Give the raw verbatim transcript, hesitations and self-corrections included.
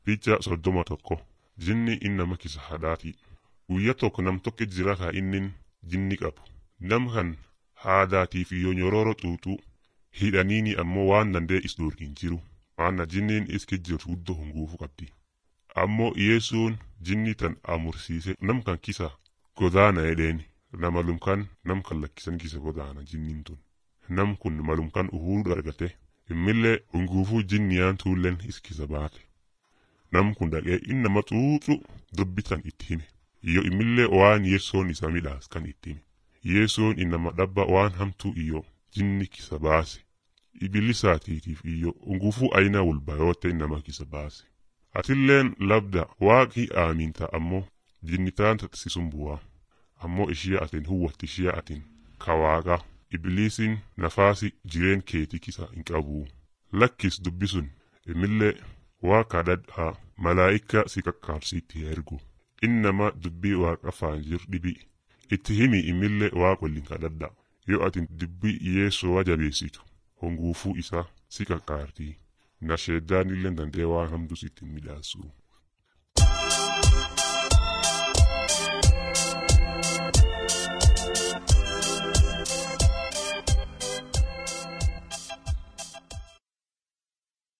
Picha soddoma tokko jinni innama kisa haadhaati. Guyyaa tokko nam tokko jira kaa innin jinni qabu. Nam kan haadhaatiif yoo nyororo xuuxuu hidhaniini ammoo waan dandee is dorgin jiru. Maana jinniin iski jirtu guddoo hunguufu qabdi. Ammoo Yesuun jinni tan amursiise nam kan kisa godaana edheeni. Nama lumkan nam kan lakkisan kisa godaana jinniin tun. Nam kun malumkan uhuru argate. Immillee hunguufuu jinniyaan tuulleen iskisa baate. Nam kun dhaqee innama xuuxu dubbitan itti hime. Iyyo immillee waan Yesoon isa midhaas kan itti hime. Yesoon innama dhabba waan hamtuu iyyo jinni kisa baase. Ibilisaatiitiif iyyo hunguufuu ayina walbayootte innama kisa baase. Atilleen labda waaqii aaminta ammoo jinni taanta sisun bu'aa. Ammoo ishee atin huwwatti ishee atin kawaaqa. Ibiliisiin nafaasi jireen keetii kisa hin qabu. Lakkis dubbisun immillee waaqa dadhaa malaa'ika si qaqqaabsiitti ergu. Innama dubbii waaqa afaan jir dhibi. Itti himi immillee waaqa waliin kadhadha. Yoo atin dubbii Yeesoo jabeessitu honguufuu isaa si qaqqaartii. Nasheeddaan illee dandee waan hamtuu sitti midhaasu.